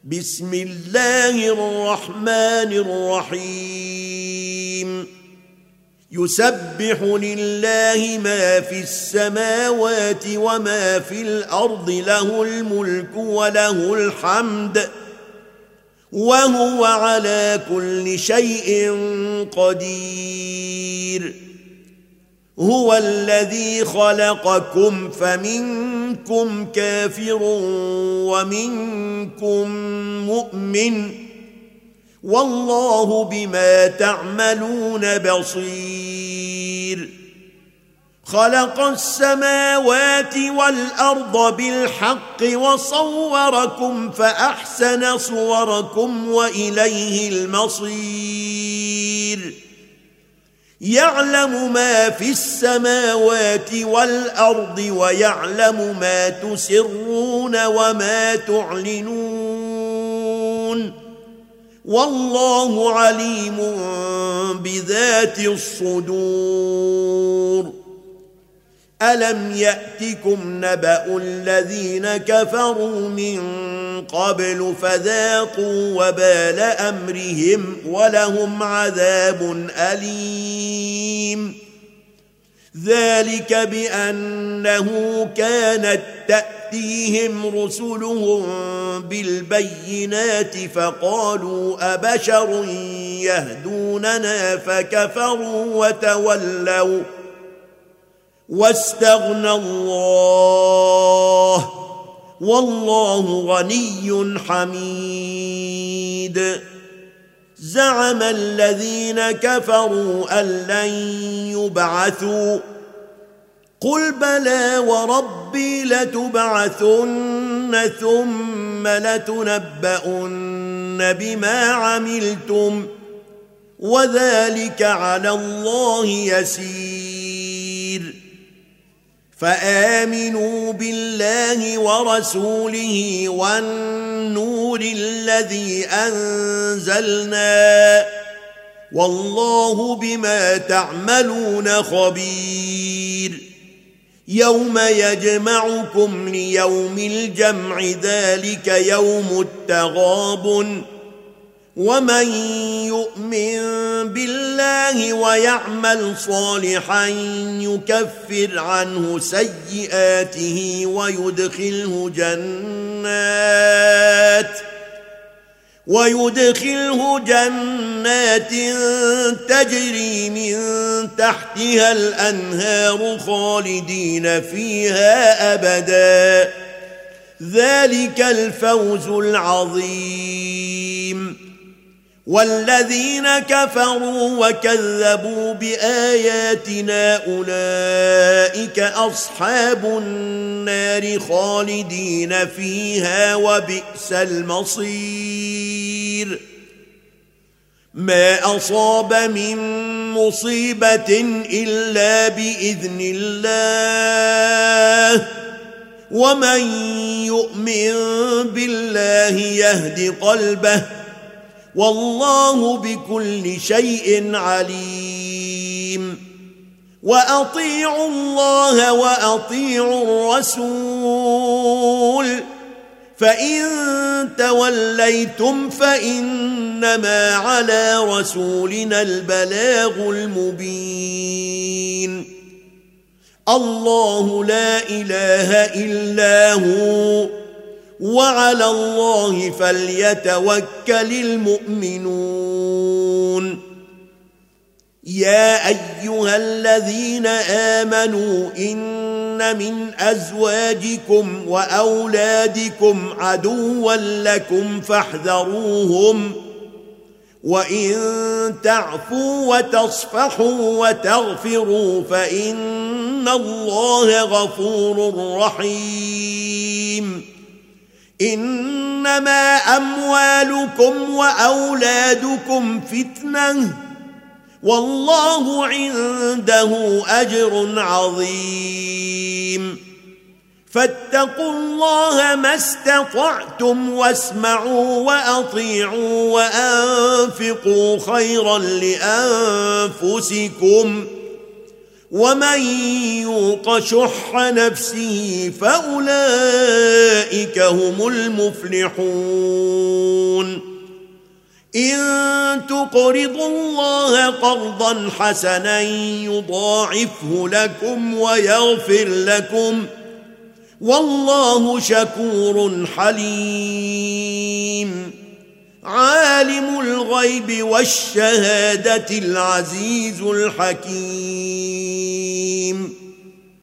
بسم الله الرحمن الرحيم يسبح لله ما في السماوات وما في الأرض له الملك وله الحمد وهو على كل شيء قدير هو الذي خلقكم فمنكم كافر ومنكم مؤمن والله بما تعملون بصير خلق السماوات والأرض بالحق وصوركم فأحسن صوركم وإليه المصير يعلم ما في السماوات والأرض ويعلم ما تسرون وما تعلنون والله عليم بذات الصدور ألم يأتكم نبأ الذين كفروا من قبل فذاقوا وبال أمرهم ولهم عذاب أليم ذلك بأنه كانت تأتيهم رسلهم بالبينات فقالوا أبشر يهدوننا فكفروا وتولوا واستغنى الله والله غني حميد زعم الذين كفروا أن لن يبعثوا قل بلى وربي لتبعثن ثم لتنبؤن بما عملتم وذلك على الله يسير فآمنوا بالله ورسوله والنور الذي أنزلنا والله بما تعملون خبير يوم يجمعكم ليوم الجمع ذلك يوم التغابن ومن يؤمن بالله ويعمل صالحا يكفر عنه سيئاته ويدخله جنات تجري من تحتها الأنهار خالدين فيها أبدا ذلك الفوز العظيم والذين كفروا وكذبوا بآياتنا أولئك أصحاب النار خالدين فيها وبئس المصير ما أصاب من مصيبة إلا بإذن الله ومن يؤمن بالله يهد قلبه والله بكل شيء عليم وأطيعوا الله وأطيعوا الرسول فإن توليتم فإنما على رسولنا البلاغ المبين الله لا إله إلا هو وعلى الله فليتوكل المؤمنون يا أيها الذين آمنوا إن من أزواجكم وأولادكم عدوا لكم فاحذروهم وإن تعفوا وتصفحوا وتغفروا فإن الله غفور رحيم إنما أموالكم وأولادكم فتنة والله عنده أجر عظيم فاتقوا الله ما استطعتم واسمعوا وأطيعوا وأنفقوا خيرا لأنفسكم ومن يوق شح نفسه فأولئك هم المفلحون إن تقرضوا الله قرضا حسنا يضاعفه لكم ويغفر لكم والله شكور حليم عالم الغيب والشهادة العزيز الحكيم